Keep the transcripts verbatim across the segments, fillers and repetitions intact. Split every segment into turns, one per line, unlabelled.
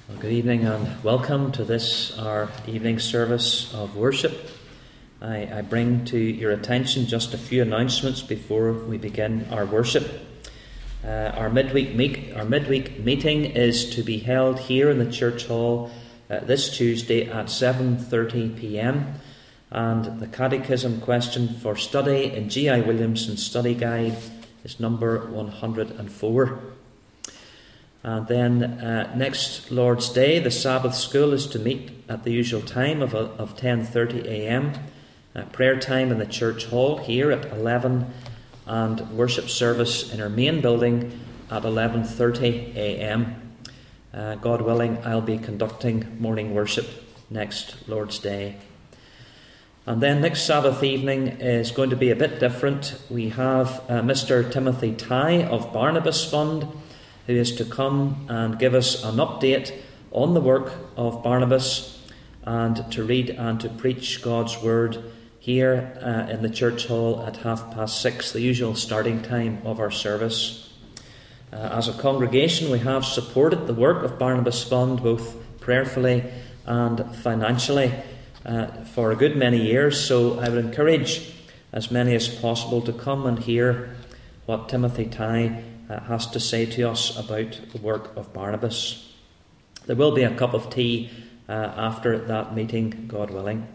Well, good evening and welcome to this, our evening service of worship. I, I bring to your attention just a few announcements before we begin our worship. Uh, our midweek meet, our midweek meeting is to be held here in the church hall uh, this Tuesday at seven thirty p m, and the catechism question for study in G I Williamson's study guide is number one hundred and four. And then uh, next Lord's Day, the Sabbath school is to meet at the usual time of, of ten thirty a m Uh, prayer time in the church hall here at eleven, and worship service in our main building at eleven thirty a m Uh, God willing, I'll be conducting morning worship next Lord's Day. And then next Sabbath evening is going to be a bit different. We have uh, Mister Timothy Tye of Barnabas Fund, who is to come and give us an update on the work of Barnabas and to read and to preach God's Word here uh, in the church hall at half past six, the usual starting time of our service. Uh, as a congregation, we have supported the work of Barnabas Fund both prayerfully and financially uh, for a good many years, so I would encourage as many as possible to come and hear what Timothy Tye Uh, has to say to us about the work of Barnabas. There will be a cup of tea uh, after that meeting, God willing.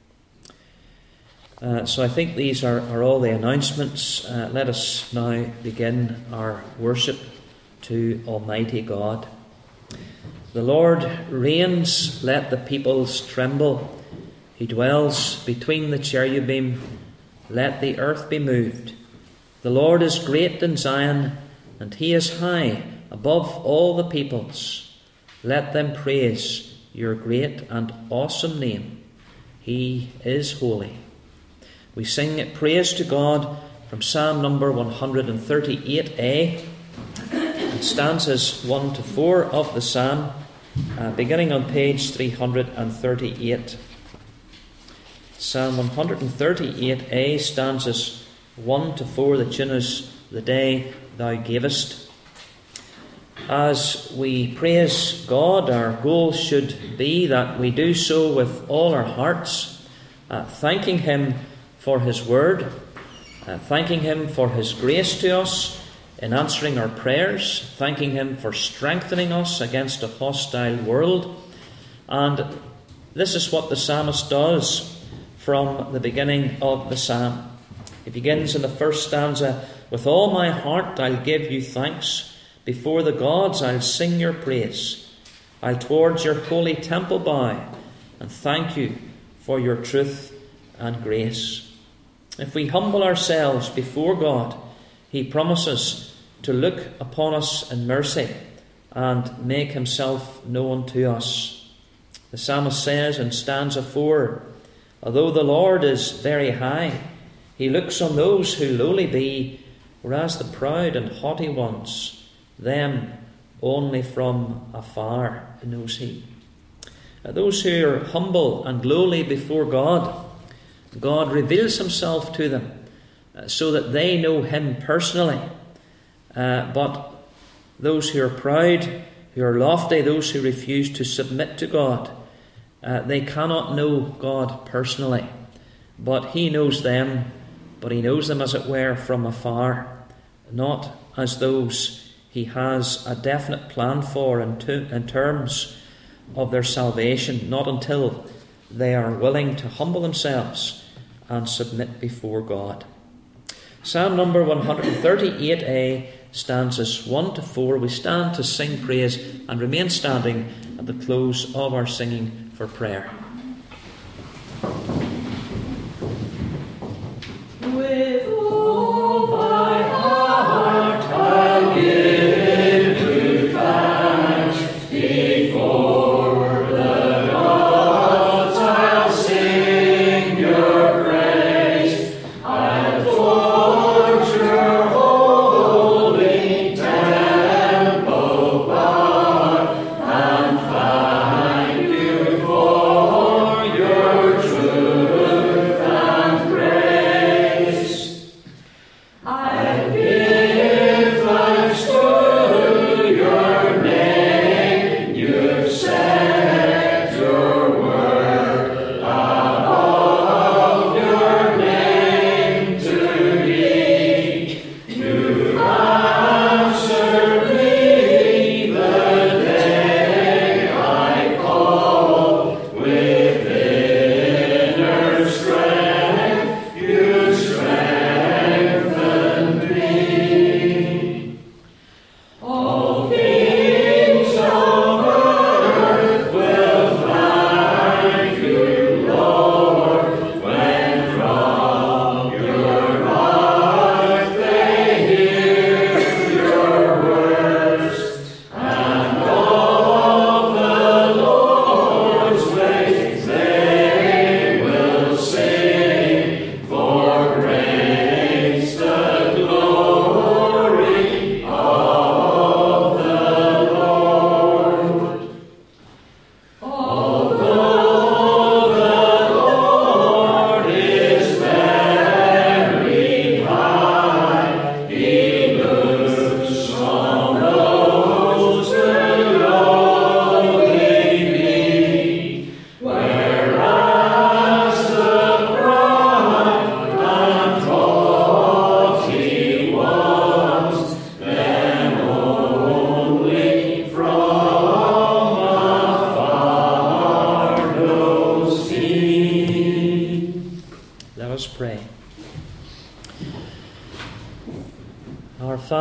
Uh, so I think these are, are all the announcements. Uh, let us now begin our worship to Almighty God. The Lord reigns, let the peoples tremble. He dwells between the cherubim, let the earth be moved. The Lord is great in Zion, and he is high above all the peoples. Let them praise your great and awesome name. He is holy. We sing praise to God from Psalm number one hundred thirty-eight a, and stanzas one to four of the psalm, uh, beginning on page three hundred thirty-eight. Psalm one hundred thirty-eight a, stanzas one to four, the tune is The Day Thou Gavest. As we praise God, our goal should be that we do so with all our hearts, uh, thanking Him for His Word, uh, thanking Him for His grace to us in answering our prayers, thanking Him for strengthening us against a hostile world. And this is what the psalmist does from the beginning of the psalm. He begins in the first stanza, "With all my heart I'll give you thanks. Before the gods I'll sing your praise. I'll towards your holy temple bow and thank you for your truth and grace." If we humble ourselves before God, He promises to look upon us in mercy and make Himself known to us. The psalmist says in stanza four, "Although the Lord is very high, He looks on those who lowly be, whereas the proud and haughty ones, them only from afar knows He." Those who are humble and lowly before God, God reveals Himself to them so that they know Him personally. Uh, but those who are proud, who are lofty, those who refuse to submit to God, uh, they cannot know God personally. But He knows them, but He knows them, as it were, from afar, not as those He has a definite plan for in, to, in terms of their salvation, not until they are willing to humble themselves and submit before God. Psalm number one hundred thirty-eight a, stanzas one to four. We stand to sing praise and remain standing at the close of our singing for prayer.
With all my heart I'll give you thanks. Before the gods I'll sing your praise. I'll towards your holy temple bow and thank you for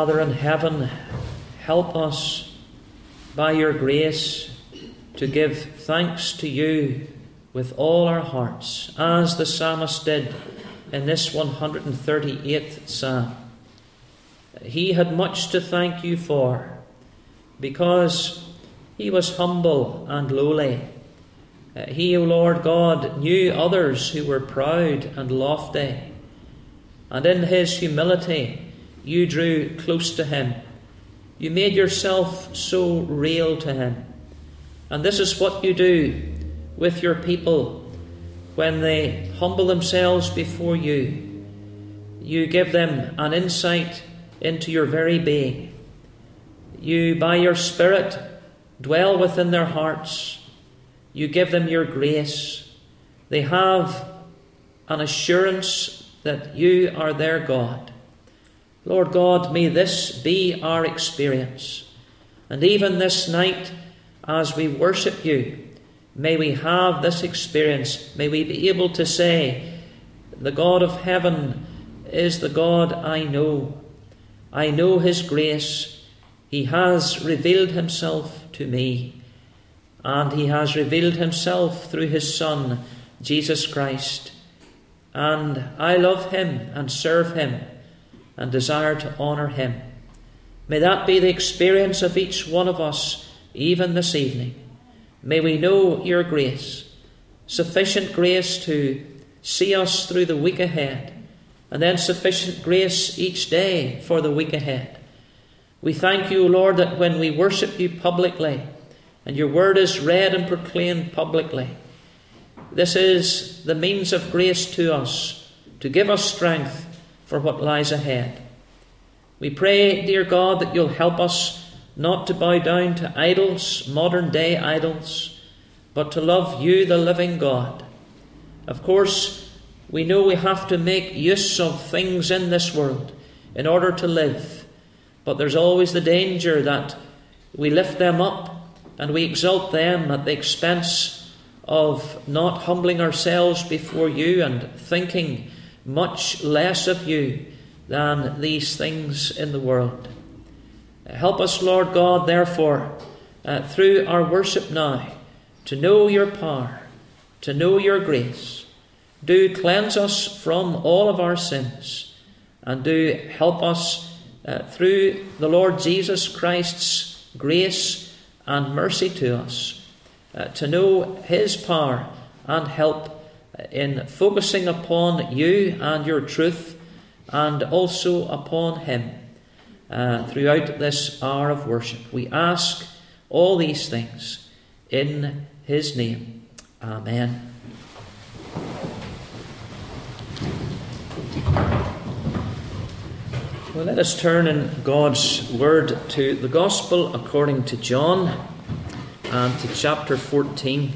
Father in heaven, help us by your grace to give thanks to you with all our hearts, as the psalmist did in this one hundred thirty-eighth psalm. He had much to thank you for, because he was humble and lowly. He, O Lord God, knew others who were proud and lofty, and in his humility you drew close to him. You made yourself so real to him. And this is what you do with your people when they humble themselves before you. You give them an insight into your very being. You, by your Spirit, dwell within their hearts. You give them your grace. They have an assurance that you are their God. Lord God, may this be our experience. And even this night, as we worship you, may we have this experience. May we be able to say, the God of heaven is the God I know. I know his grace. He has revealed himself to me. And he has revealed himself through his Son, Jesus Christ. And I love him and serve him and desire to honour him. May that be the experience of each one of us, even this evening. May we know your grace, sufficient grace to see us through the week ahead, and then sufficient grace each day for the week ahead. We thank you, Lord, that when we worship you publicly, and your word is read and proclaimed publicly, this is the means of grace to us, to give us strength for what lies ahead. We pray, dear God, that you'll help us not to bow down to idols, modern day idols, but to love you, the living God. Of course, we know we have to make use of things in this world in order to live, but there's always the danger that we lift them up and we exalt them at the expense of not humbling ourselves before you and thinking much less of you than these things in the world. Help us, Lord God, therefore, uh, through our worship now, to know your power, to know your grace. Do cleanse us from all of our sins, and do help us uh, through the Lord Jesus Christ's grace and mercy to us, uh, to know his power and help in focusing upon you and your truth, and also upon him uh, throughout this hour of worship. We ask all these things in his name. Amen. Well, let us turn in God's word to the Gospel according to John and to chapter fourteen.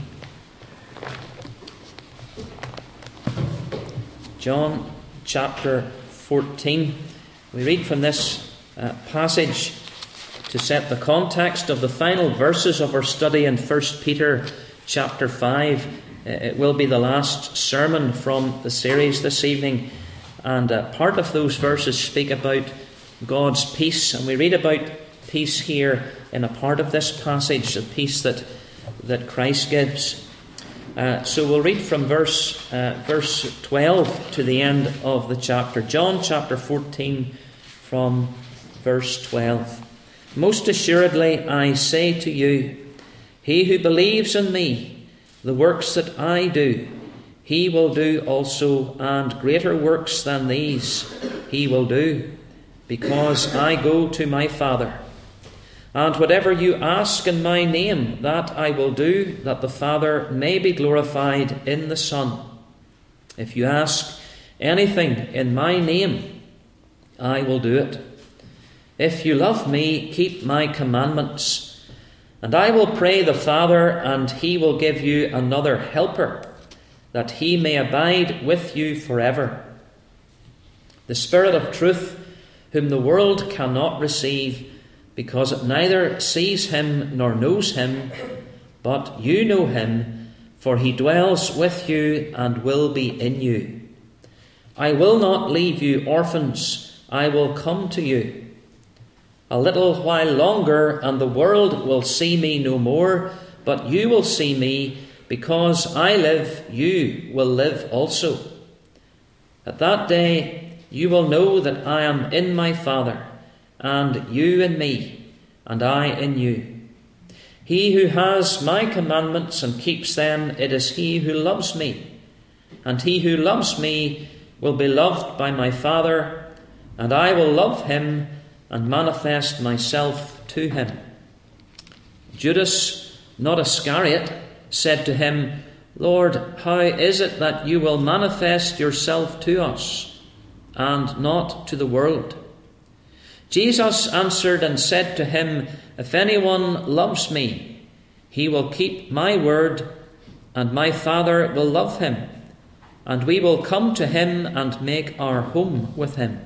John chapter fourteen. We read from this uh, passage to set the context of the final verses of our study in First Peter chapter five. Uh, it will be the last sermon from the series this evening, and uh, part of those verses speak about God's peace, and we read about peace here in a part of this passage, the peace that, that Christ gives. Uh, so we'll read from verse uh, verse twelve to the end of the chapter. John chapter fourteen from verse twelve. Most assuredly I say to you, he who believes in me, the works that I do, he will do also, and greater works than these he will do, because I go to my Father. And whatever you ask in my name, that I will do, that the Father may be glorified in the Son. If you ask anything in my name, I will do it. If you love me, keep my commandments. And I will pray the Father, and he will give you another helper, that he may abide with you forever. The Spirit of truth, whom the world cannot receive, because it neither sees him nor knows him, but you know him, for he dwells with you and will be in you. I will not leave you orphans, I will come to you. A little while longer, and the world will see me no more, but you will see me. Because I live, you will live also. At that day you will know that I am in my Father, and you in me, and I in you. He who has my commandments and keeps them, it is he who loves me. And he who loves me will be loved by my Father, and I will love him and manifest myself to him. Judas, not Iscariot, said to him, Lord, how is it that you will manifest yourself to us, and not to the world? Jesus answered and said to him, If anyone loves me, he will keep my word, and my Father will love him, and we will come to him and make our home with him.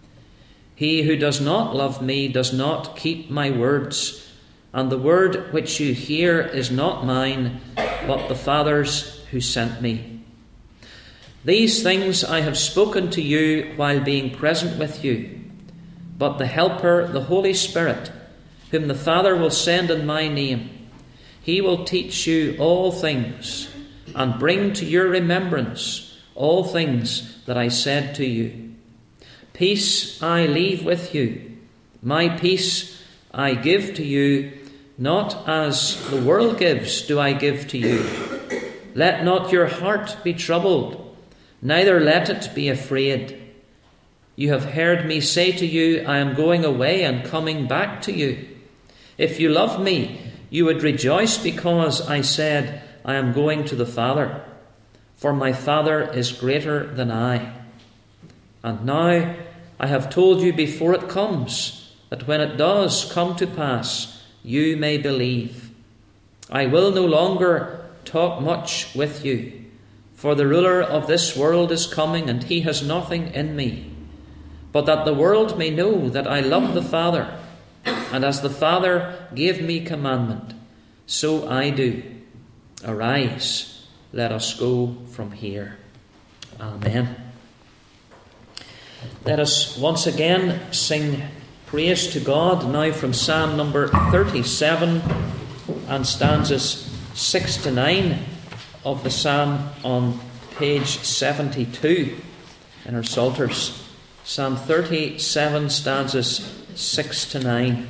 He who does not love me does not keep my words, and the word which you hear is not mine, but the Father's who sent me. These things I have spoken to you while being present with you. But the Helper, the Holy Spirit, whom the Father will send in my name, he will teach you all things, and bring to your remembrance all things that I said to you. Peace I leave with you, my peace I give to you, not as the world gives do I give to you. Let not your heart be troubled, neither let it be afraid. You have heard me say to you, I am going away and coming back to you. If you loved me, you would rejoice because I said, I am going to the Father, for my Father is greater than I. And now I have told you before it comes, that when it does come to pass, you may believe. I will no longer talk much with you, for the ruler of this world is coming, and he has nothing in me. But that the world may know that I love the Father, and as the Father gave me commandment, so I do. Arise, let us go from here. Amen. Let us once again sing praise to God, now from Psalm number thirty-seven and stanzas six to nine of the Psalm on page seventy-two in our Psalters. Psalm thirty-seven, stanzas six to nine.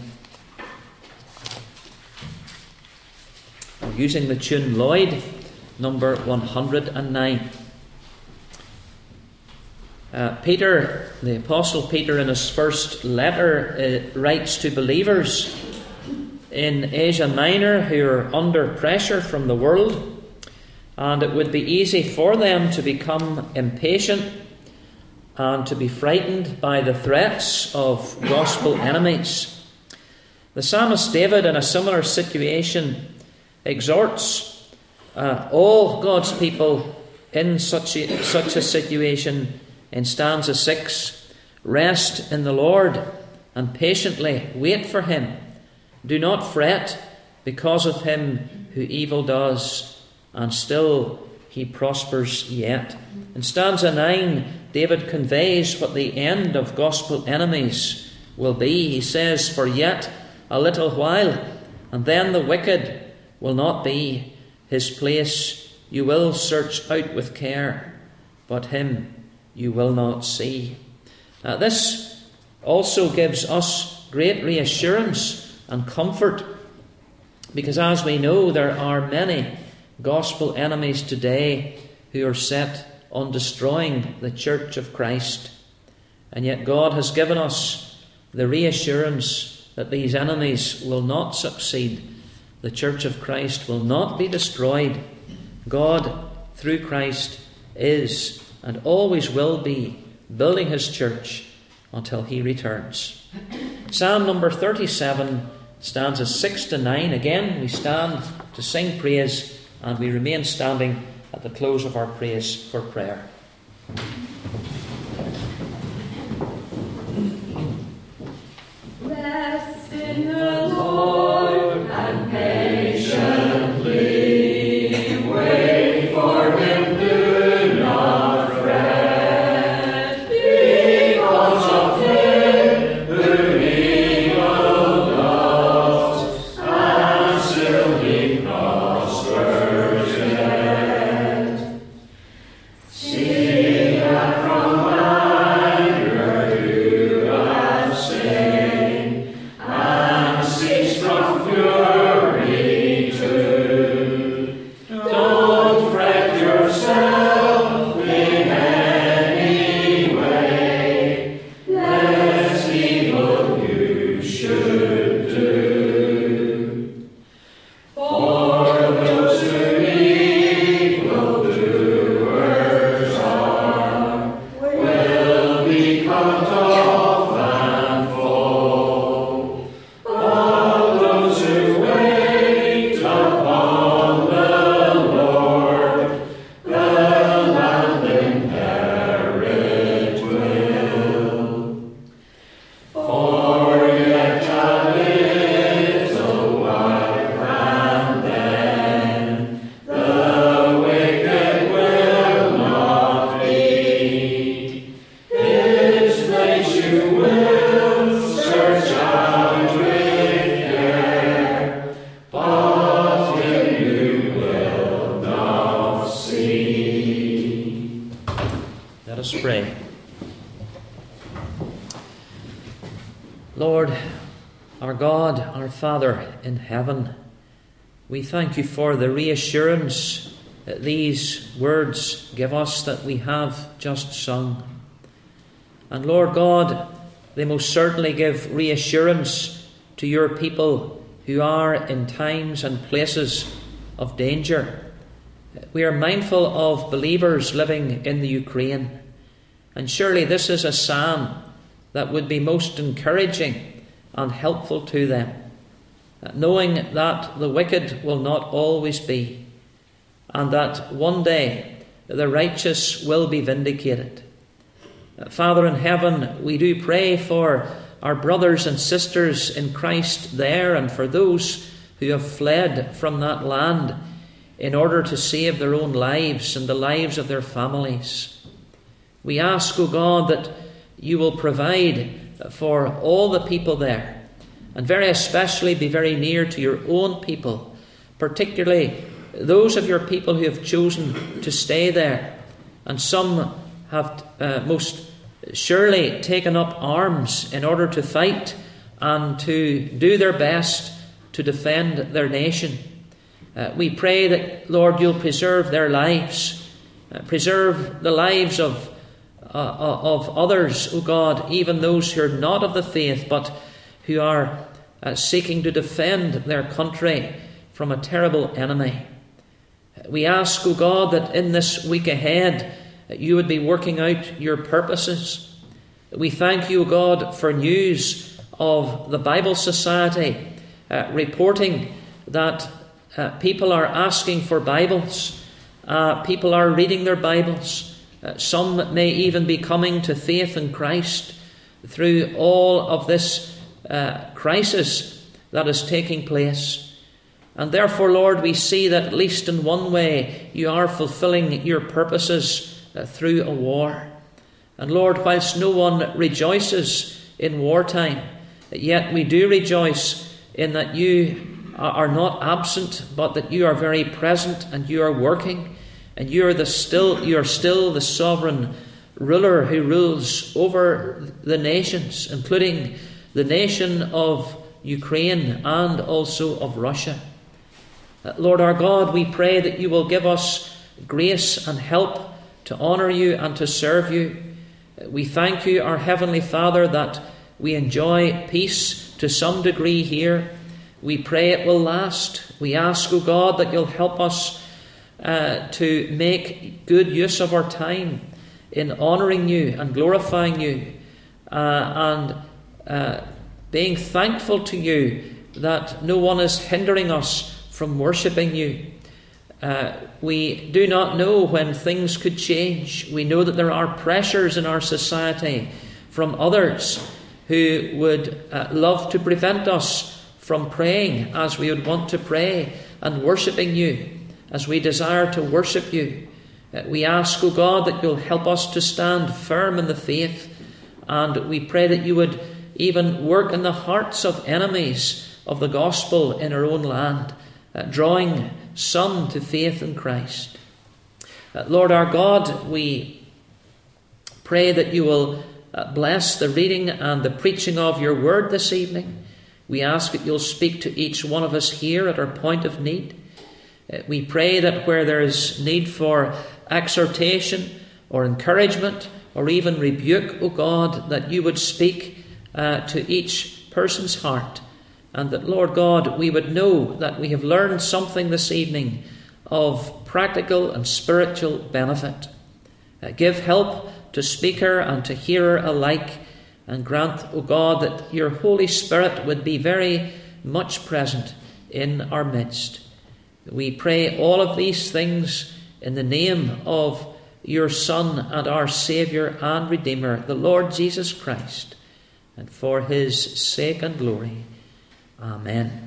We're using the tune Lloyd, number one hundred nine. Uh, Peter, the Apostle Peter, in his first letter, uh, writes to believers in Asia Minor who are under pressure from the world, and it would be easy for them to become impatient and to be frightened by the threats of gospel enemies. The psalmist David, in a similar situation, exhorts uh, all God's people in such a, such a situation in stanza six. Rest in the Lord and patiently wait for him. Do not fret because of him who evil does, and still he prospers yet. In stanza nine, David conveys what the end of gospel enemies will be. He says, For yet a little while, and then the wicked will not be. His place you will search out with care, but him you will not see. Now, this also gives us great reassurance and comfort, because as we know, there are many gospel enemies today who are set on destroying the Church of Christ. And yet God has given us the reassurance that these enemies will not succeed. The Church of Christ will not be destroyed. God, through Christ, is and always will be building his church until he returns. Psalm number thirty-seven, stanzas six to nine. Again, we stand to sing praise, and we remain standing at the close of our praise for prayer.
Rest in the Lord and patiently wait for him. Do not fret because of him who evil fury too. Don't fret yourself in any way, lest evil you should do. For those who evildoers are, will be cut off and fall. All those who wait upon the Lord, the land inherit will. For yet a little while, and then the wicked will not be. His face you will search out with care, but him you will not see.
Let us pray. Lord, our God, our Father in heaven, we thank you for the reassurance that these words give us that we have just sung. And Lord God, they most certainly give reassurance to your people who are in times and places of danger. We are mindful of believers living in the Ukraine, and surely this is a psalm that would be most encouraging and helpful to them, knowing that the wicked will not always be, and that one day the righteous will be vindicated. Father in heaven, we do pray for our brothers and sisters in Christ there, and for those who have fled from that land in order to save their own lives and the lives of their families. We ask, O God, that you will provide for all the people there, and very especially be very near to your own people, particularly those of your people who have chosen to stay there. And some have uh, most surely taken up arms in order to fight and to do their best to defend their nation. Uh, we pray that, Lord, you'll preserve their lives, uh, preserve the lives of Uh, of others, O God, even those who are not of the faith, but who are uh, seeking to defend their country from a terrible enemy. We ask, O God, that in this week ahead uh, you would be working out your purposes. We thank you, O God, for news of the Bible Society uh, reporting that uh, people are asking for Bibles, uh, people are reading their Bibles. Uh, some may even be coming to faith in Christ through all of this uh, crisis that is taking place. And therefore, Lord, we see that at least in one way you are fulfilling your purposes uh, through a war. And Lord, whilst no one rejoices in wartime, yet we do rejoice in that you are not absent, but that you are very present and you are working. And you are the still you are still the sovereign ruler who rules over the nations, including the nation of Ukraine and also of Russia. Lord our God, we pray that you will give us grace and help to honour you and to serve you. We thank you, our Heavenly Father, that we enjoy peace to some degree here. We pray it will last. We ask, O God, that you'll help us Uh, to make good use of our time in honouring you and glorifying you uh, and uh, being thankful to you that no one is hindering us from worshipping you. Uh, we do not know when things could change. We know that there are pressures in our society from others who would uh, love to prevent us from praying as we would want to pray and worshipping you as we desire to worship you. Uh, we ask, O God, that you'll help us to stand firm in the faith, and we pray that you would even work in the hearts of enemies of the gospel in our own land, uh, drawing some to faith in Christ. Uh, Lord our God, we pray that you will uh, bless the reading and the preaching of your word this evening. We ask that you'll speak to each one of us here at our point of need. We pray that where there is need for exhortation or encouragement or even rebuke, O God, that you would speak uh, to each person's heart, and that, Lord God, we would know that we have learned something this evening of practical and spiritual benefit. Uh, give help to speaker and to hearer alike, and grant, O God, that your Holy Spirit would be very much present in our midst. We pray all of these things in the name of your Son and our Saviour and Redeemer, the Lord Jesus Christ, and for his sake and glory. Amen.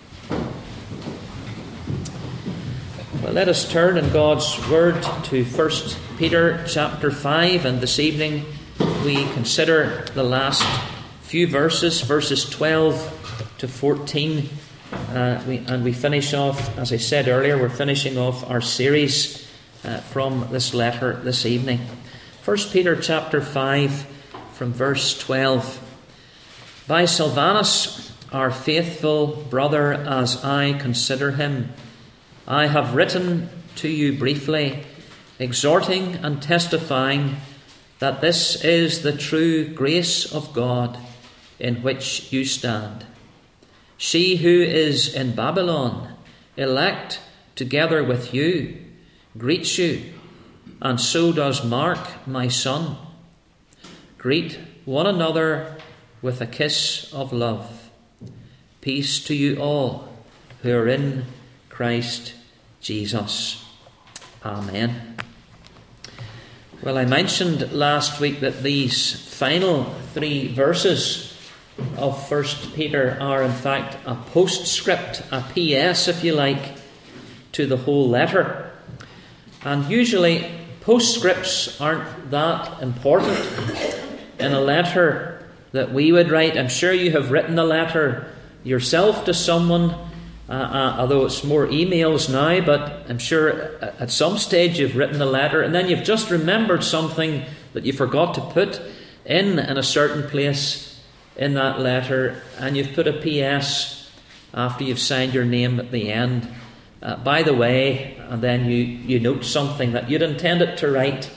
Well, let us turn in God's Word to First Peter chapter five, and this evening we consider the last few verses, verses twelve to fourteen, uh, we, and we finish off, as I said earlier, we're finishing off our series uh, from this letter this evening. First Peter chapter five, from verse twelve. By Silvanus, our faithful brother, as I consider him, I have written to you briefly, exhorting and testifying that this is the true grace of God in which you stand. She who is in Babylon, elect together with you, greets you, and so does Mark, my son. Greet one another with a kiss of love. Peace to you all who are in Christ Jesus. Amen. Well, I mentioned last week that these final three verses of First Peter are in fact a postscript, a P S if you like, to the whole letter. And usually postscripts aren't that important in a letter that we would write. I'm sure you have written a letter yourself to someone, uh, uh, although it's more emails now, but I'm sure at some stage you've written a letter and then you've just remembered something that you forgot to put in in a certain place in that letter, and you've put a P S after you've signed your name at the end. Uh, by the way, and then you, you note something that you'd intended to write.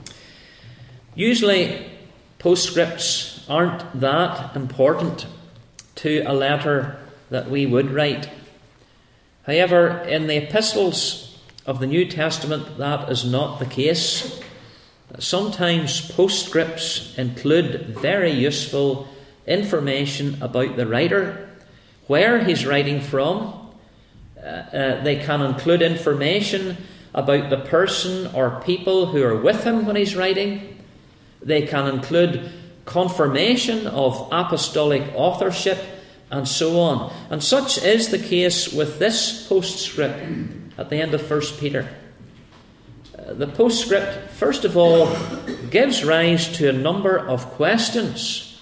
Usually postscripts aren't that important to a letter that we would write. However, in the epistles of the New Testament, that is not the case. Sometimes postscripts include very useful information about the writer, where he's writing from. Uh, uh, they can include information about the person or people who are with him when he's writing. They can include confirmation of apostolic authorship, and so on. And such is the case with this postscript at the end of First Peter. Uh, the postscript, first of all, gives rise to a number of questions.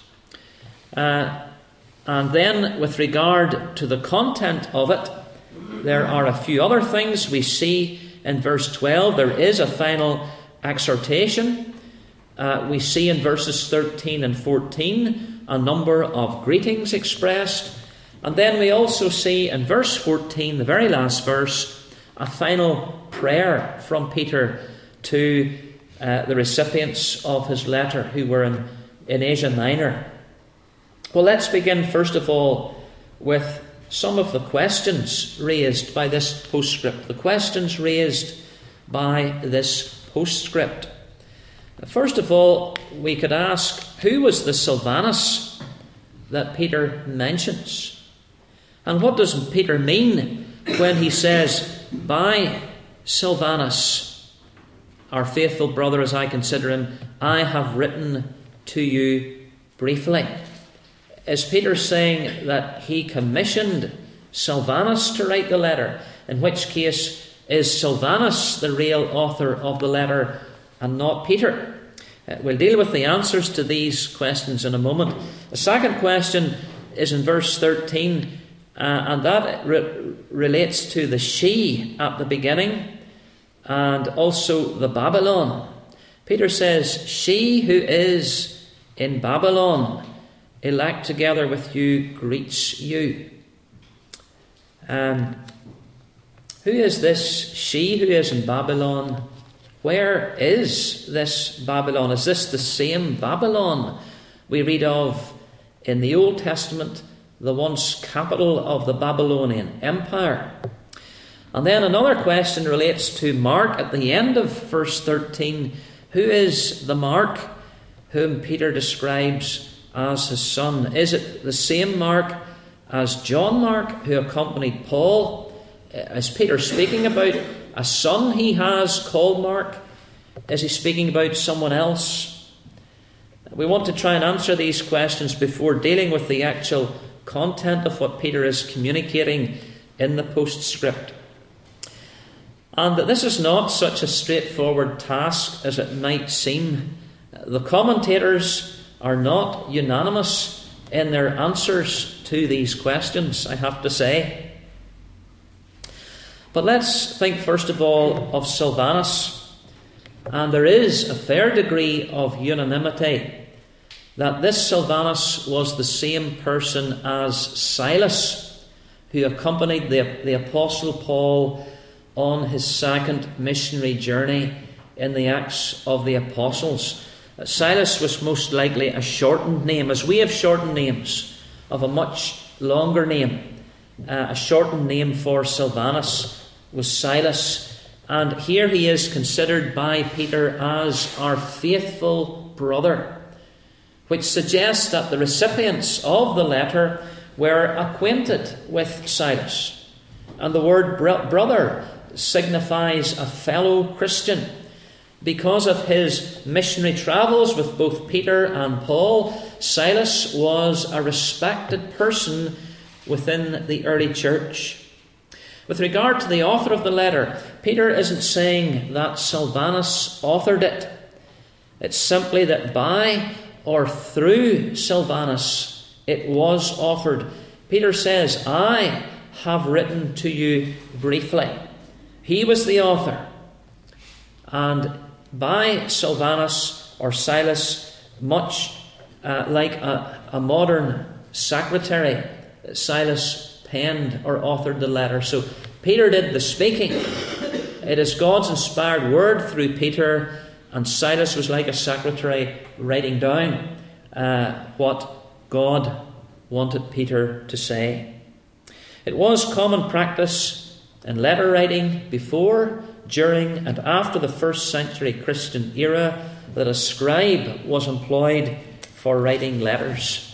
Uh, and then, with regard to the content of it, there are a few other things. We see in verse twelve, there is a final exhortation. Uh, we see in verses thirteen and fourteen a number of greetings expressed. And then we also see in verse fourteen, the very last verse, a final prayer from Peter to uh, the recipients of his letter who were in, in Asia Minor. Well, let's begin first of all with some of the questions raised by this postscript. The questions raised by this postscript. First of all, we could ask, who was the Silvanus that Peter mentions? And what does Peter mean when he says, by Silvanus, our faithful brother as I consider him, I have written to you briefly? Is Peter saying that he commissioned Silvanus to write the letter? In which case, is Silvanus the real author of the letter and not Peter? Uh, we'll deal with the answers to these questions in a moment. The second question is in verse thirteen, uh, and that re- relates to the she at the beginning and also the Babylon. Peter says, she who is in Babylon, elect together with you, greets you. Um, who is this she who is in Babylon? Where is this Babylon? Is this the same Babylon we read of in the Old Testament, the once capital of the Babylonian Empire? And then another question relates to Mark at the end of verse thirteen. Who is the Mark whom Peter describes as his son? Is it the same Mark as John Mark, who accompanied Paul? Is Peter speaking about a son he has called Mark? Is he speaking about someone else? We want to try and answer these questions before dealing with the actual content of what Peter is communicating in the postscript. And this is not such a straightforward task as it might seem. The commentators are not unanimous in their answers to these questions, I have to say. But let's think first of all of Silvanus. And there is a fair degree of unanimity that this Silvanus was the same person as Silas, who accompanied the, the Apostle Paul on his second missionary journey in the Acts of the Apostles. Silas was most likely a shortened name, as we have shortened names of a much longer name. Uh, a shortened name for Silvanus was Silas. And here he is considered by Peter as our faithful brother, which suggests that the recipients of the letter were acquainted with Silas. And the word bro- brother signifies a fellow Christian. Because of his missionary travels with both Peter and Paul, Silas was a respected person within the early church. With regard to the author of the letter, Peter isn't saying that Silvanus authored it. It's simply that by or through Silvanus it was offered. Peter says, I have written to you briefly. He was the author. And by Silvanus or Silas, much uh, like a, a modern secretary, Silas penned or authored the letter. So Peter did the speaking. It is God's inspired word through Peter, and Silas was like a secretary writing down uh, what God wanted Peter to say. It was common practice in letter writing before, during, and after the first century Christian era that a scribe was employed for writing letters.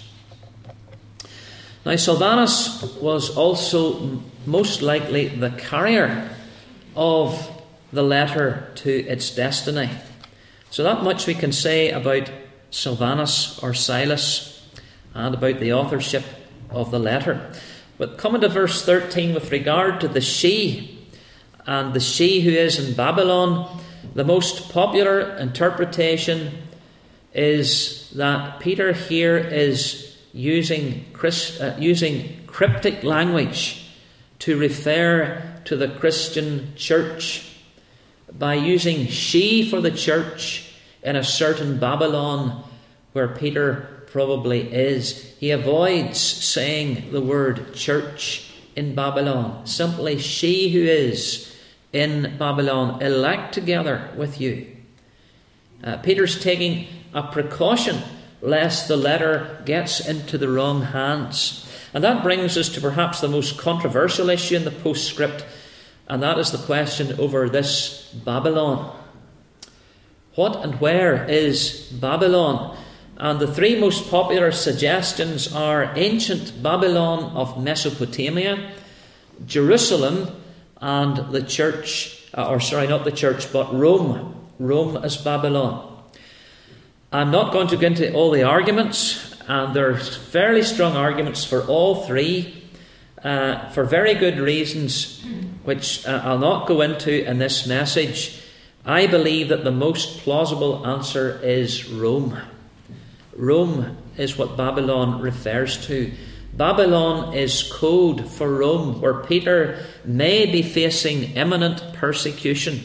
Now, Silvanus was also most likely the carrier of the letter to its destiny. So that much we can say about Silvanus or Silas and about the authorship of the letter. But coming to verse thirteen with regard to the she, and the she who is in Babylon, the most popular interpretation is that Peter here is using Christ, uh, using cryptic language to refer to the Christian church by using she for the church in a certain Babylon where Peter probably is. He avoids saying the word church in Babylon. Simply she who is in Babylon, elect together with you. Uh, Peter's taking a precaution lest the letter gets into the wrong hands. And that brings us to perhaps the most controversial issue in the postscript, and that is the question over this Babylon. What and where is Babylon? And the three most popular suggestions are ancient Babylon of Mesopotamia, Jerusalem, and the church, or sorry, not the church, but Rome. Rome as Babylon. I'm not going to go into all the arguments, and there are fairly strong arguments for all three, uh, for very good reasons, which uh, I'll not go into in this message. I believe that the most plausible answer is Rome. Rome is what Babylon refers to. Babylon is code for Rome, where Peter may be facing imminent persecution.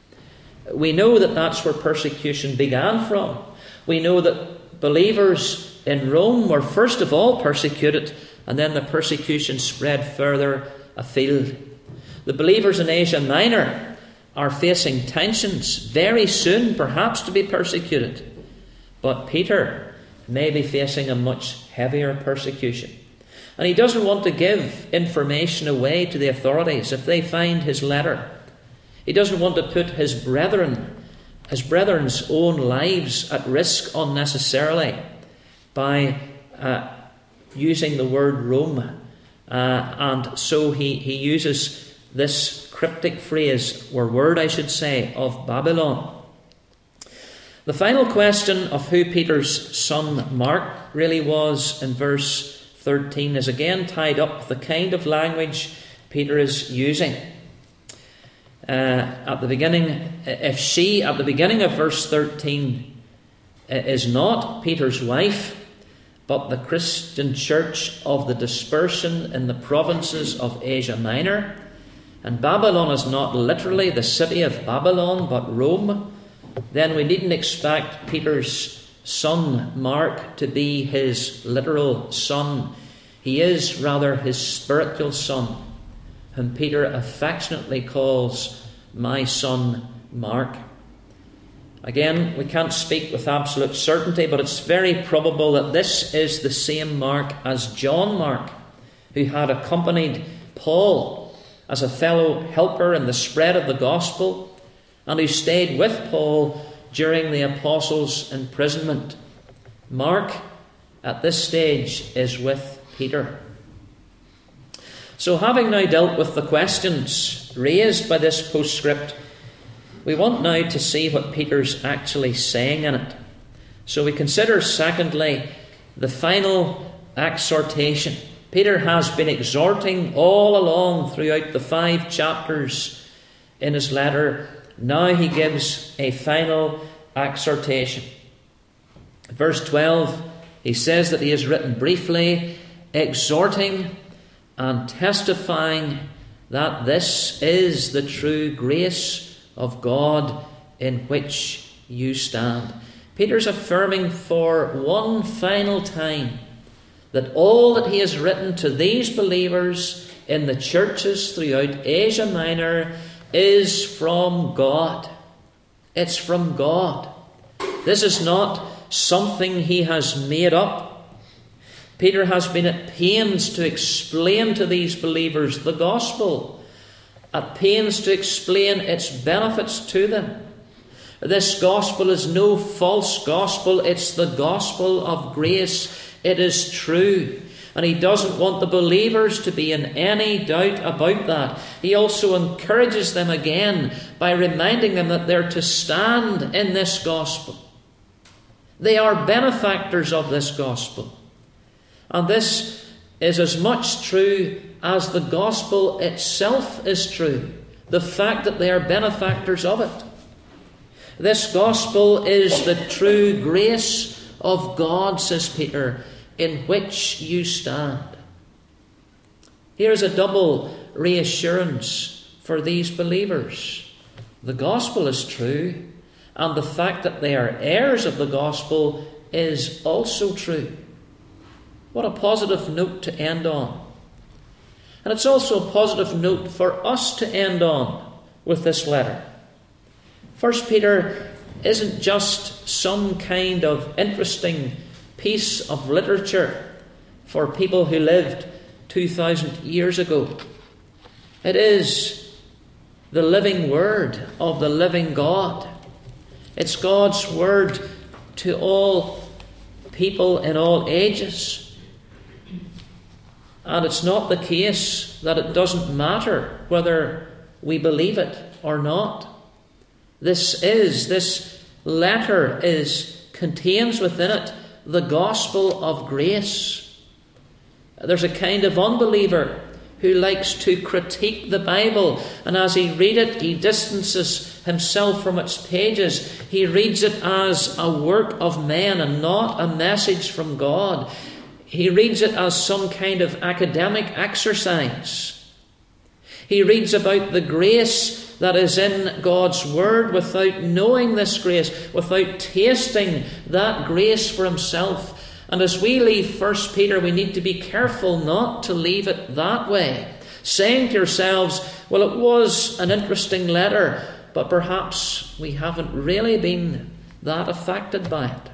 We know that that's where persecution began from. We know that believers in Rome were first of all persecuted, and then the persecution spread further afield. The believers in Asia Minor are facing tensions, very soon perhaps to be persecuted. But Peter may be facing a much heavier persecution. And he doesn't want to give information away to the authorities if they find his letter. He doesn't want to put his brethren, his brethren's own lives at risk unnecessarily by uh, using the word Rome. Uh, and so he, he uses this cryptic phrase, or word I should say, of Babylon. The final question of who Peter's son Mark really was in verse thirteen is again tied up with the kind of language Peter is using. Uh, at the beginning, if she, at the beginning of verse thirteen, is not Peter's wife, but the Christian church of the dispersion in the provinces of Asia Minor, and Babylon is not literally the city of Babylon, but Rome, then we needn't expect Peter's son Mark to be his literal son. He is rather his spiritual son, whom Peter affectionately calls my son Mark. Again, we can't speak with absolute certainty, but it's very probable that this is the same Mark as John Mark, who had accompanied Paul as a fellow helper in the spread of the gospel, and who stayed with Paul during the apostles' imprisonment. Mark, at this stage, is with Peter. So, having now dealt with the questions raised by this postscript, we want now to see what Peter's actually saying in it. So we consider, secondly, the final exhortation. Peter has been exhorting all along throughout the five chapters in his letter. Now he gives a final exhortation. Verse twelve, he says that he has written briefly, exhorting and testifying that this is the true grace of God in which you stand. Peter's affirming for one final time that all that he has written to these believers in the churches throughout Asia Minor is from God. It's from God. This is not something he has made up. Peter has been at pains to explain to these believers the gospel, at pains to explain its benefits to them. This gospel is no false gospel. It's the gospel of grace. It is true. And he doesn't want the believers to be in any doubt about that. He also encourages them again by reminding them that they're to stand in this gospel. They are benefactors of this gospel. And this is as much true as the gospel itself is true. The fact that they are benefactors of it. This gospel is the true grace of God, says Peter, in which you stand. Here's a double reassurance for these believers. The gospel is true, and the fact that they are heirs of the gospel is also true. What a positive note to end on. And it's also a positive note for us to end on with this letter. First Peter isn't just some kind of interesting piece of literature for people who lived two thousand years ago. It is the living word of the living God. It's God's word to all people in all ages. And it's not the case that it doesn't matter whether we believe it or not. This is, this letter is, contains within it the gospel of grace. There's a kind of unbeliever who likes to critique the Bible, and as he reads it, he distances himself from its pages. He reads it as a work of men and not a message from God. He reads it as some kind of academic exercise. He reads about the grace that is in God's word without knowing this grace, without tasting that grace for himself. And as we leave First Peter, we need to be careful not to leave it that way, saying to yourselves, well, it was an interesting letter, but perhaps we haven't really been that affected by it.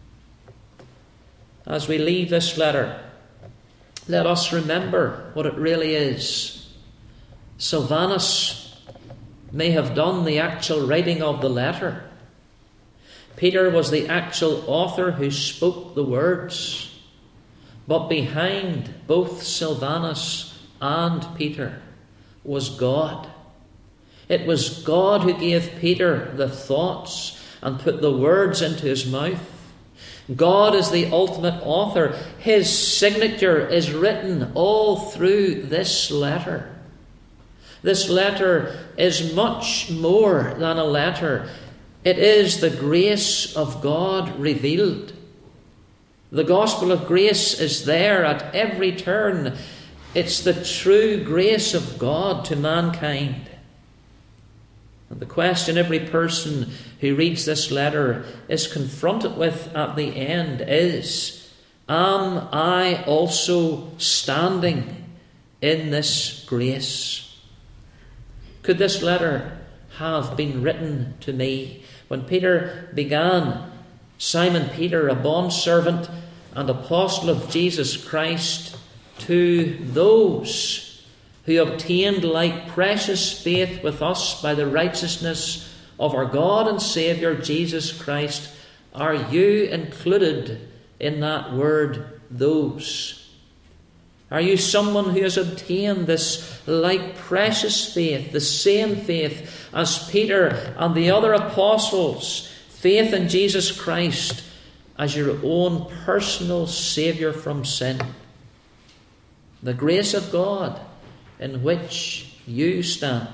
As we leave this letter, let us remember what it really is. Silvanus may have done the actual writing of the letter. Peter was the actual author who spoke the words. But behind both Silvanus and Peter was God. It was God who gave Peter the thoughts and put the words into his mouth. God is the ultimate author. His signature is written all through this letter. This letter is much more than a letter. It is the grace of God revealed. The gospel of grace is there at every turn. It's the true grace of God to mankind. And the question every person who reads this letter is confronted with at the end is, am I also standing in this grace? Could this letter have been written to me? When Peter began, Simon Peter, a bondservant and apostle of Jesus Christ, to those who obtained like precious faith with us by the righteousness of our God and Saviour Jesus Christ, are you included in that word, those? Are you someone who has obtained this like precious faith, the same faith as Peter and the other apostles, faith in Jesus Christ as your own personal Saviour from sin? The grace of God in which you stand.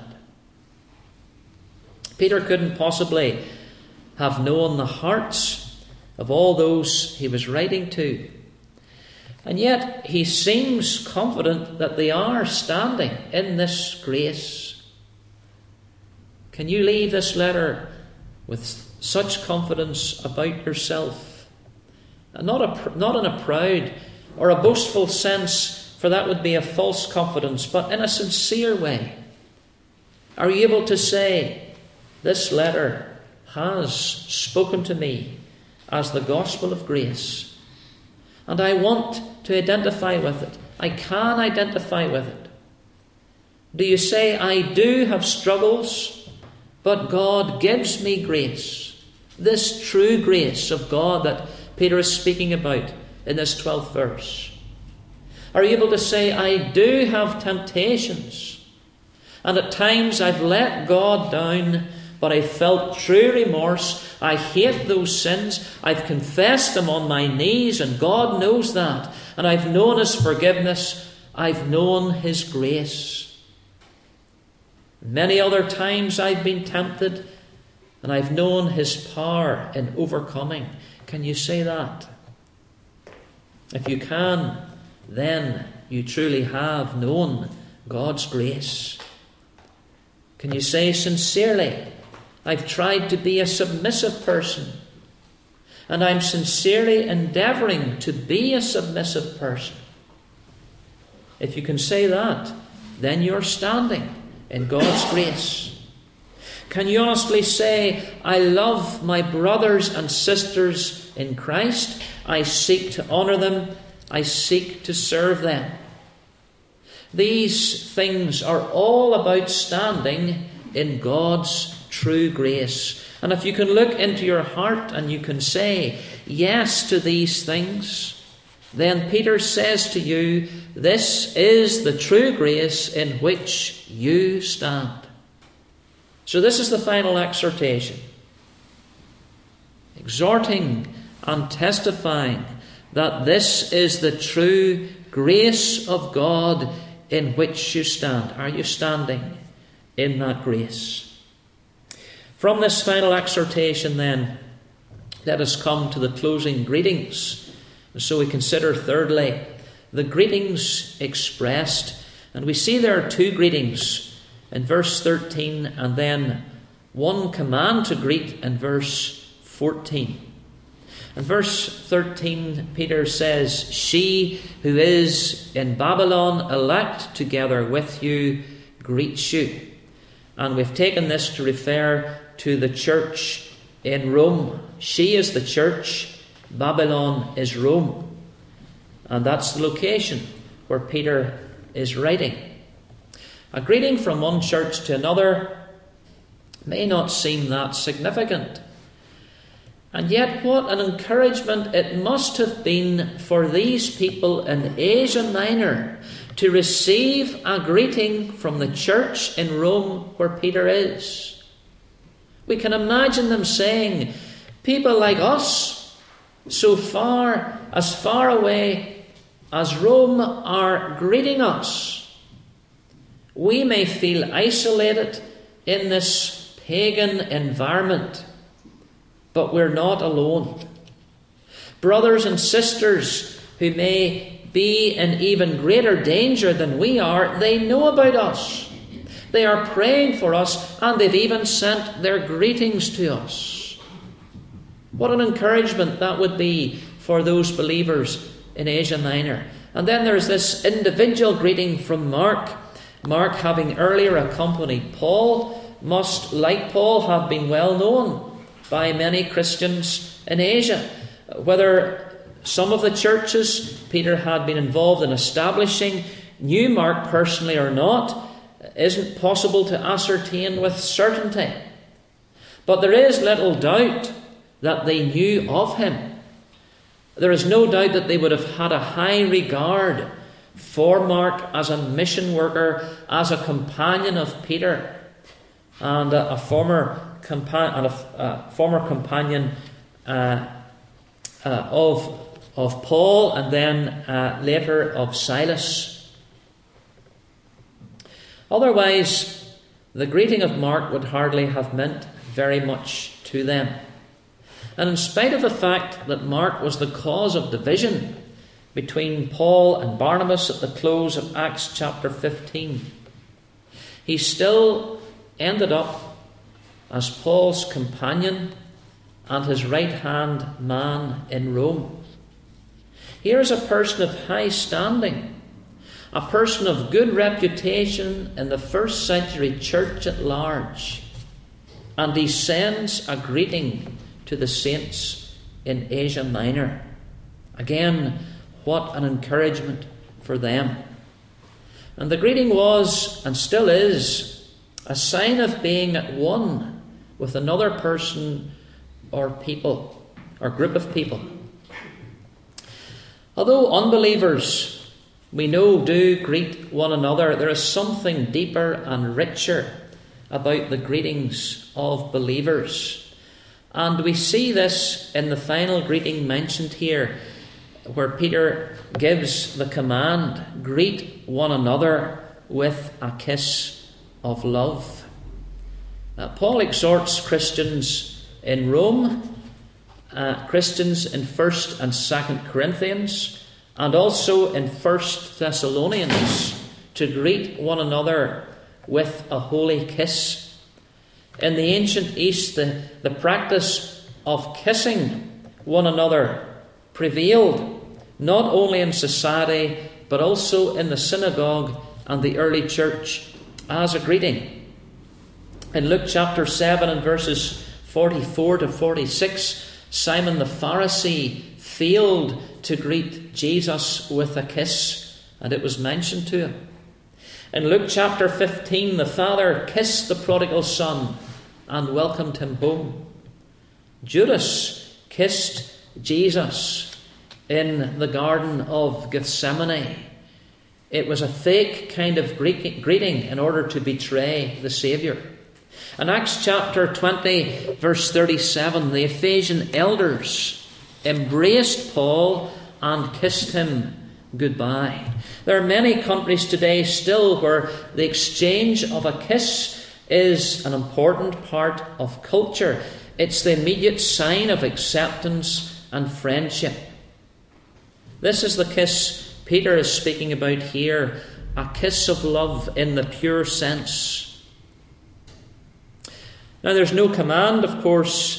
Peter couldn't possibly have known the hearts of all those he was writing to. And yet he seems confident that they are standing in this grace. Can you leave this letter with such confidence about yourself? And not, a, not in a proud or a boastful sense, for that would be a false confidence, but in a sincere way. Are you able to say, this letter has spoken to me as the gospel of grace, and I want to identify with it. I can identify with it. Do you say, I do have struggles, but God gives me grace? This true grace of God that Peter is speaking about in this twelfth verse. Are you able to say, I do have temptations, and at times I've let God down, but I felt true remorse. I hate those sins. I've confessed them on my knees, and God knows that. And I've known His forgiveness. I've known His grace. Many other times I've been tempted, and I've known His power in overcoming. Can you say that? If you can, then you truly have known God's grace. Can you say sincerely, I've tried to be a submissive person, and I'm sincerely endeavouring to be a submissive person? If you can say that, then you're standing in God's grace. Can you honestly say, I love my brothers and sisters in Christ, I seek to honour them, I seek to serve them? These things are all about standing in God's true grace. And if you can look into your heart and you can say yes to these things, then Peter says to you, this is the true grace in which you stand. So this is the final exhortation. Exhorting and testifying that this is the true grace of God in which you stand. Are you standing in that grace? From this final exhortation, then, let us come to the closing greetings. And so we consider, thirdly, the greetings expressed. And we see there are two greetings in verse thirteen, and then one command to greet in verse fourteen. In verse thirteen, Peter says, "She who is in Babylon, elect together with you, greets you." And we've taken this to refer to the church in Rome. She is the church, Babylon is Rome. And that's the location where Peter is writing. A greeting from one church to another may not seem that significant. And yet what an encouragement it must have been for these people in Asia Minor to receive a greeting from the church in Rome where Peter is. We can imagine them saying, people like us, so far, as far away as Rome, are greeting us. We may feel isolated in this pagan environment, but we're not alone. Brothers and sisters who may be in even greater danger than we are, they know about us. They are praying for us, and they've even sent their greetings to us. What an encouragement that would be for those believers in Asia Minor. And then there's this individual greeting from Mark. Mark, having earlier accompanied Paul, must, like Paul, have been well known by many Christians in Asia. Whether some of the churches Peter had been involved in establishing knew Mark personally or not isn't possible to ascertain with certainty. But there is little doubt that they knew of him. There is no doubt that they would have had a high regard for Mark as a mission worker, as a companion of Peter, and a, a former compa- and a, a former companion uh, uh, of of Paul, and then uh, later of Silas. Otherwise, the greeting of Mark would hardly have meant very much to them. And in spite of the fact that Mark was the cause of division between Paul and Barnabas at the close of Acts chapter fifteen, he still ended up as Paul's companion and his right-hand man in Rome. Here is a person of high standing, a person of good reputation in the first century church at large, and he sends a greeting to the saints in Asia Minor. Again, what an encouragement for them. And the greeting was, and still is, a sign of being at one with another person or people, or group of people. Although unbelievers, we know, do greet one another, there is something deeper and richer about the greetings of believers. And we see this in the final greeting mentioned here, where Peter gives the command, greet one another with a kiss of love. Uh, Paul exhorts Christians in Rome, uh, Christians in First and Second Corinthians, and also in First Thessalonians, to greet one another with a holy kiss. In the ancient East, the, the practice of kissing one another prevailed not only in society but also in the synagogue and the early church as a greeting. In Luke chapter seven and verses forty-four to forty-six, Simon the Pharisee failed to greet Jesus with a kiss, and it was mentioned to him. In Luke chapter fifteen, the father kissed the prodigal son and welcomed him home. Judas kissed Jesus in the Garden of Gethsemane. It was a fake kind of greeting in order to betray the Saviour. In Acts chapter twenty, verse thirty-seven, the Ephesian elders embraced Paul and kissed him goodbye. There are many countries today still where the exchange of a kiss is an important part of culture. It's the immediate sign of acceptance and friendship. This is the kiss Peter is speaking about here, a kiss of love in the pure sense. Now, there's no command, of course,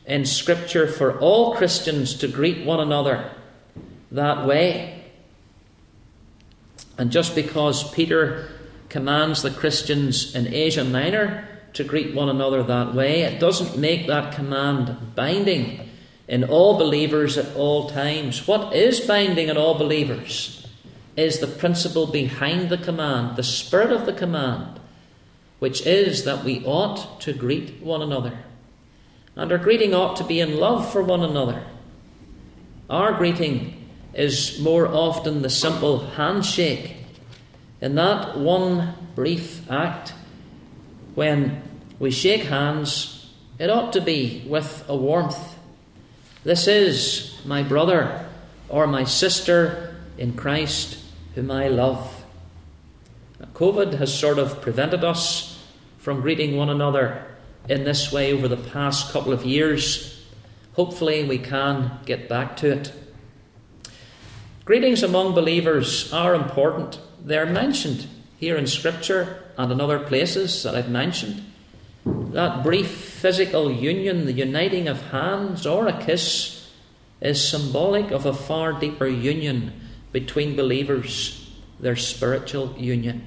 in Scripture for all Christians to greet one another that way. And just because Peter commands the Christians in Asia Minor to greet one another that way, it doesn't make that command binding in all believers at all times. What is binding in all believers is the principle behind the command, the spirit of the command, which is that we ought to greet one another. And our greeting ought to be in love for one another. Our greeting is more often the simple handshake. In that one brief act, when we shake hands, it ought to be with a warmth. This is my brother or my sister in Christ whom I love. COVID has sort of prevented us from greeting one another in this way over the past couple of years. Hopefully we can get back to it. Greetings among believers are important. They're mentioned here in Scripture and in other places that I've mentioned. That brief physical union, the uniting of hands or a kiss, is symbolic of a far deeper union between believers, their spiritual union.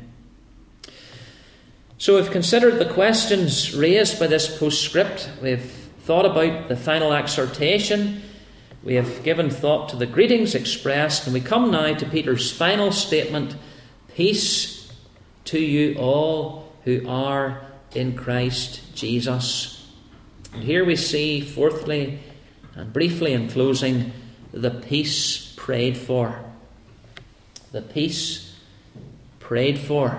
So we've considered the questions raised by this postscript. We've thought about the final exhortation. We have given thought to the greetings expressed. And we come now to Peter's final statement: peace to you all who are in Christ Jesus. And here we see, fourthly and briefly in closing, the peace prayed for. The peace prayed for.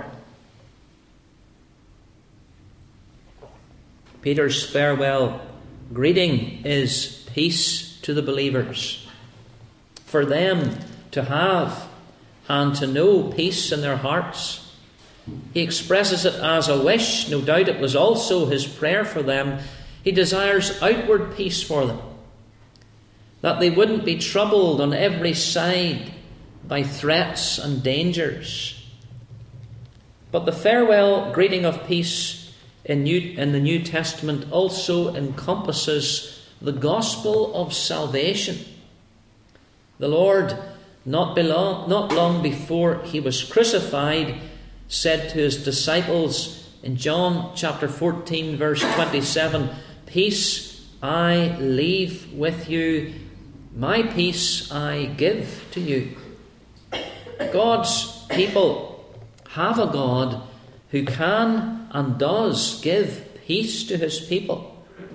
Peter's farewell greeting is peace to the believers. For them to have and to know peace in their hearts. He expresses it as a wish. No doubt it was also his prayer for them. He desires outward peace for them, that they wouldn't be troubled on every side by threats and dangers. But the farewell greeting of peace in, New, in the New Testament also encompasses the gospel of salvation. The Lord, not, belong, not long before he was crucified, said to his disciples in John chapter fourteen, verse twenty-seven, "Peace I leave with you, my peace I give to you." God's people have a God who can and does give peace to his people.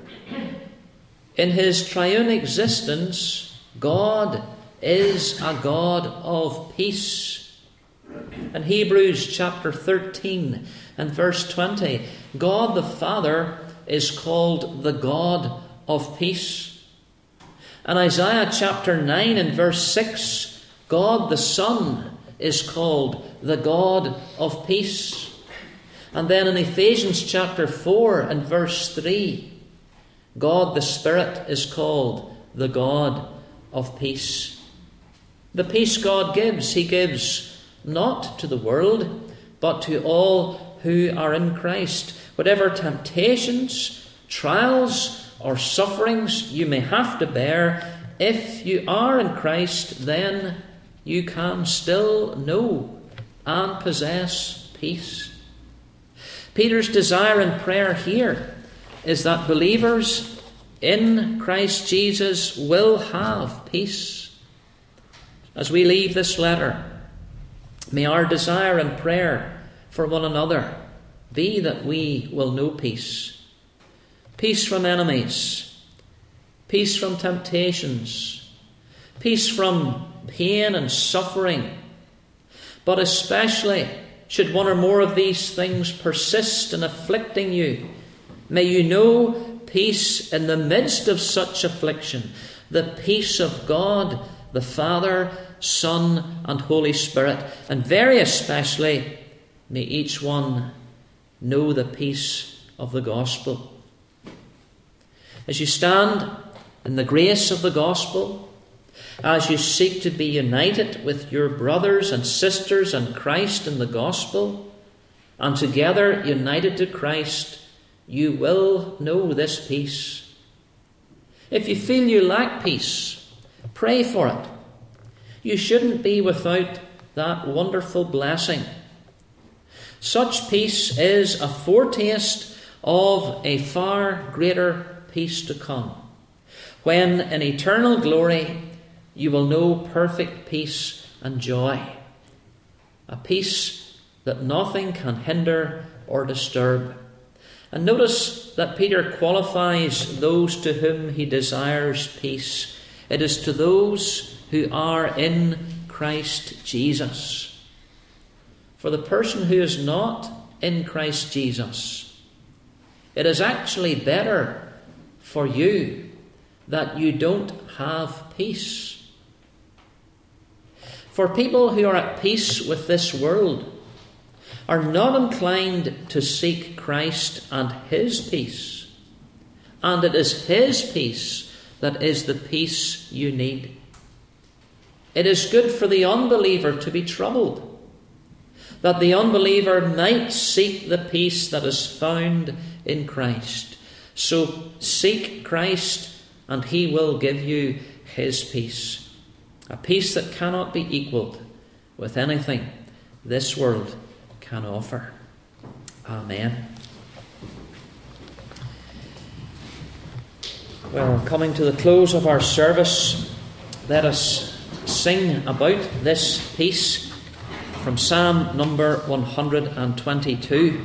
In his triune existence, God is a God of peace. In Hebrews chapter thirteen and verse twenty, God the Father is called the God of peace. In Isaiah chapter nine and verse six, God the Son is called the God of peace. And then in Ephesians chapter four and verse three, God the Spirit is called the God of peace. The peace God gives, he gives not to the world, but to all who are in Christ. Whatever temptations, trials, or sufferings you may have to bear, if you are in Christ, then you can still know and possess peace. Peter's desire and prayer here is that believers in Christ Jesus will have peace. As we leave this letter, may our desire and prayer for one another be that we will know peace. Peace from enemies, peace from temptations, peace from pain and suffering. But especially, should one or more of these things persist in afflicting you, may you know peace in the midst of such affliction, the peace of God, the Father, Son, and Holy Spirit. And very especially, may each one know the peace of the gospel. As you stand in the grace of the gospel, as you seek to be united with your brothers and sisters in Christ in the gospel, and together united to Christ, you will know this peace. If you feel you lack peace, pray for it. You shouldn't be without that wonderful blessing. Such peace is a foretaste of a far greater peace to come, when in eternal glory you will know perfect peace and joy, a peace that nothing can hinder or disturb. And notice that Peter qualifies those to whom he desires peace. It is to those who are in Christ Jesus. For the person who is not in Christ Jesus, it is actually better for you that you don't have peace. For people who are at peace with this world are not inclined to seek Christ and his peace. And it is his peace that is the peace you need. It is good for the unbeliever to be troubled, that the unbeliever might seek the peace that is found in Christ. So seek Christ and he will give you his peace, a peace that cannot be equaled with anything this world can offer. Amen. Well, coming to the close of our service, let us sing about this peace from Psalm number one hundred twenty-two.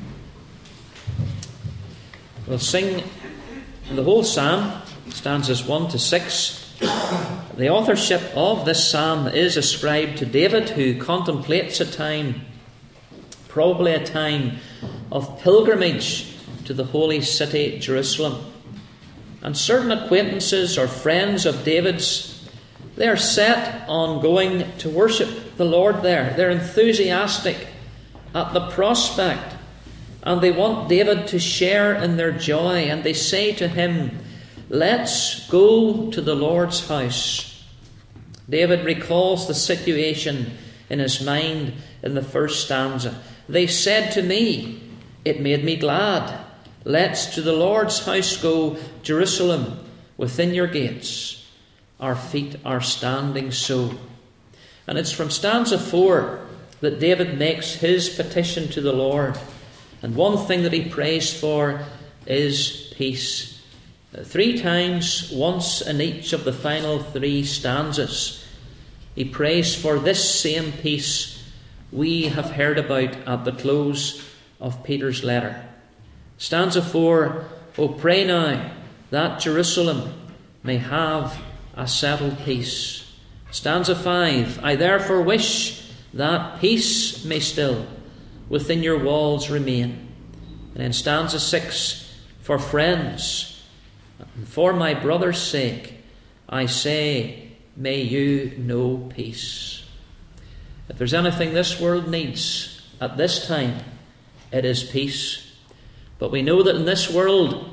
We'll sing the whole psalm, stanzas one to six. The authorship of this psalm is ascribed to David, who contemplates a time, probably a time of pilgrimage to the holy city, Jerusalem. And certain acquaintances or friends of David's, they are set on going to worship the Lord there. They're enthusiastic at the prospect, and they want David to share in their joy, and they say to him, "Let's go to the Lord's house." David recalls the situation in his mind in the first stanza. They said to me, it made me glad. Let's to the Lord's house go, Jerusalem, within your gates. Our feet are standing so. And it's from stanza four that David makes his petition to the Lord. And one thing that he prays for is peace. Three times, once in each of the final three stanzas, he prays for this same peace we have heard about at the close of Peter's letter. Stanza four, O pray now that Jerusalem may have a settled peace. Stanza five, I therefore wish that peace may still within your walls remain. And in stanza six, for friends, and for my brother's sake, I say, may you know peace. If there's anything this world needs at this time, it is peace. But we know that in this world,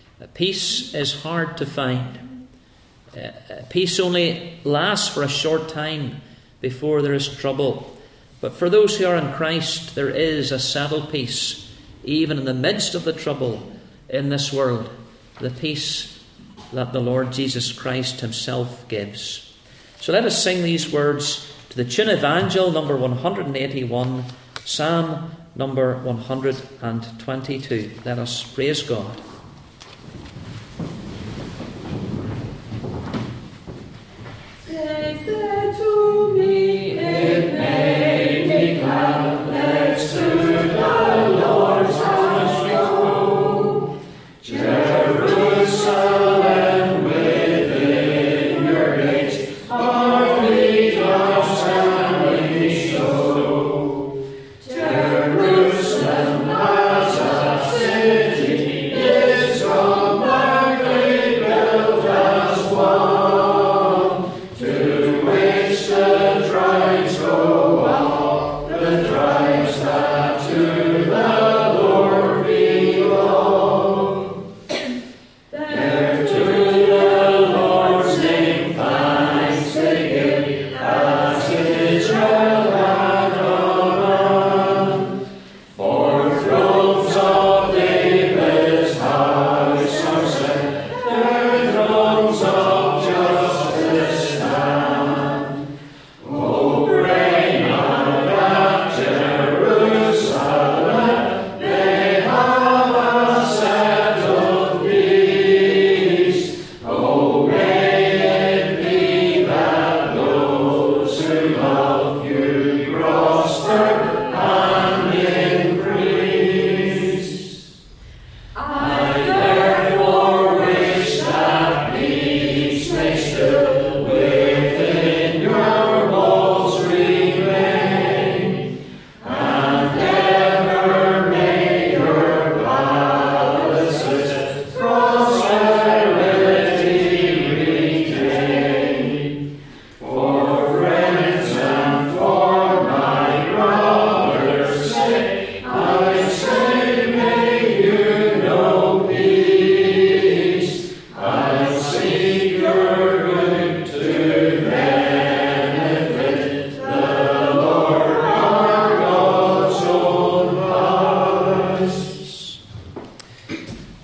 peace is hard to find. Peace only lasts for a short time before there is trouble. But for those who are in Christ, there is a settled peace, even in the midst of the trouble in this world. The peace that the Lord Jesus Christ himself gives. So let us sing these words to the tune Evangel number one hundred eighty-one, Psalm number one hundred twenty-two. Let us praise God.
They said to me, it made me glad, let's to the Lord's house go. Jerusalem within your gates, our feet are standing so. Jerusalem as a city is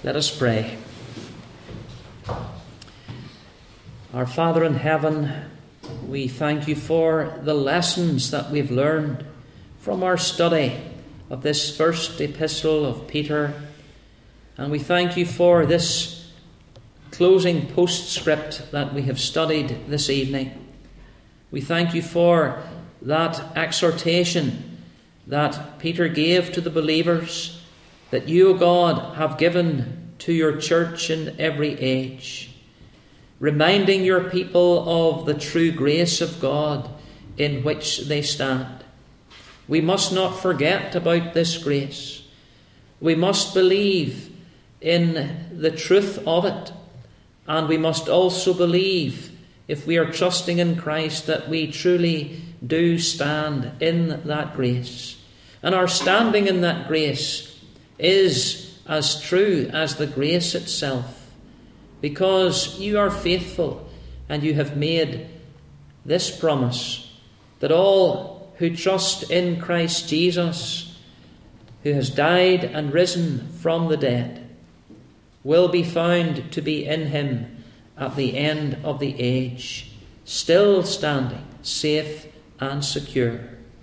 Let us pray. Our Father in heaven, we thank you for the lessons that we've learned from our study of this first epistle of Peter. And we thank you for this closing postscript that we have studied this evening. We thank you for that exhortation that Peter gave to the believers, that you, O God, have given to your church in every age, reminding your people of the true grace of God in which they stand. We must not forget about this grace. We must believe in the truth of it, and we must also believe, if we are trusting in Christ, that we truly do stand in that grace. And our standing in that grace is as true as the grace itself, because you are faithful and you have made this promise that all who trust in Christ Jesus, who has died and risen from the dead, will be found to be in him at the end of the age, still standing, safe and secure.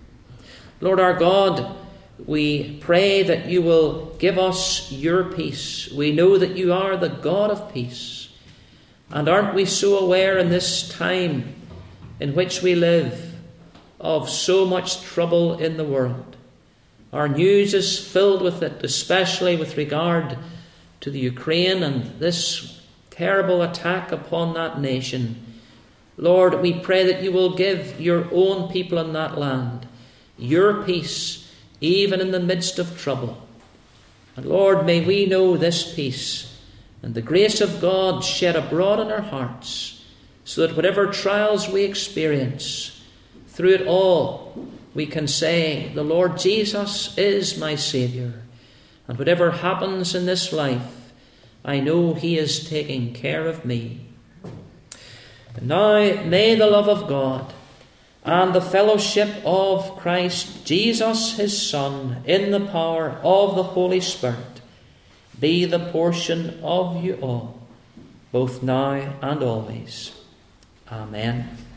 Lord our God, we pray that you will give us your peace. We know that you are the God of peace. And aren't we so aware in this time in which we live of so much trouble in the world? Our news is filled with it, especially with regard to the Ukraine and this terrible attack upon that nation. Lord, we pray that you will give your own people in that land your peace, even in the midst of trouble. And Lord, may we know this peace and the grace of God shed abroad in our hearts, so that whatever trials we experience, through it all, we can say, the Lord Jesus is my Saviour. And whatever happens in this life, I know he is taking care of me. And now may the love of God and the fellowship of Christ Jesus his Son, in the power of the Holy Spirit, be the portion of you all, both now and always. Amen.